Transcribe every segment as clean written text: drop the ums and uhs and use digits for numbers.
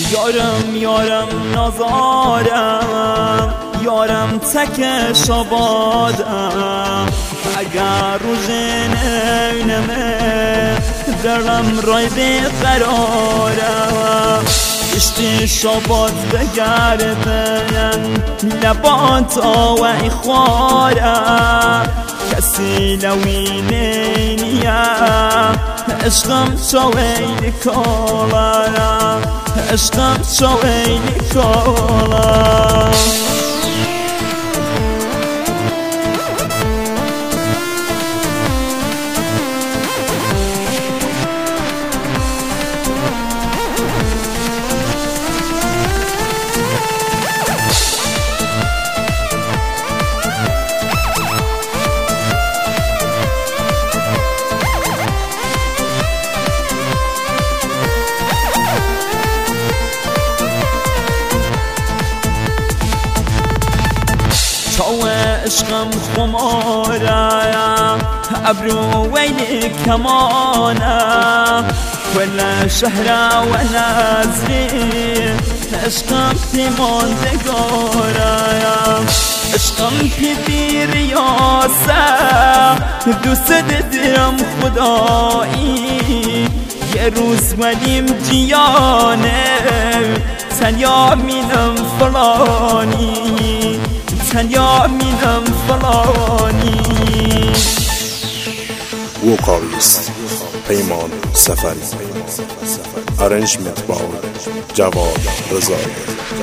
یارم یارم نازارم، یارم تکش آبادم. اگر روز نمه درم رای بقرارم، اشتی شابات بگردن لباتا و اخوارم. کسی لوی نینیم عشقم شویل کالارم، عشقم شویل کالارم. تو عشقم خمارم ابرو ويلي كمانا، كل شهر ونازلي عشقم في ماندگارم. عشقم في رياسة دوست دارم خدایی، یه روز ولیم جیانه تنیا مینم فلانی، تنیا مینم فلانی. وکالیست پیمان سفری، ارنجمنت با جواد رضایی.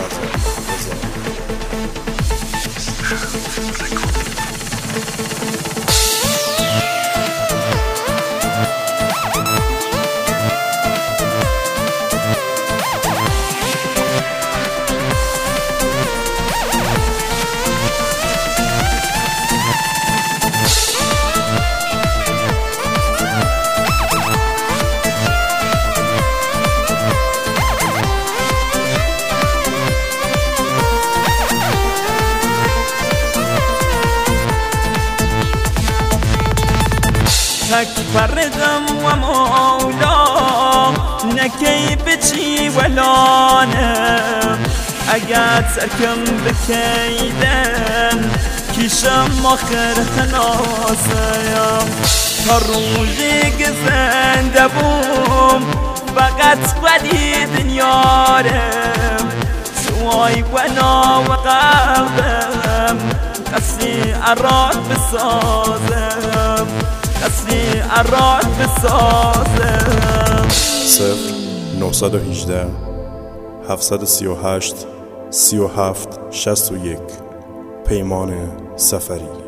تک فردم و مولا نکی بچی ولانم، اگر ترکم بکیدن کیشم آخر خناسیم. تا روزی که زنده بوم فقط ولی دنیارم، سوای ونا و قلبم قصی عراق بسازم، قصی عراق بسازم. 0918 738 37 61 پیمان سفری.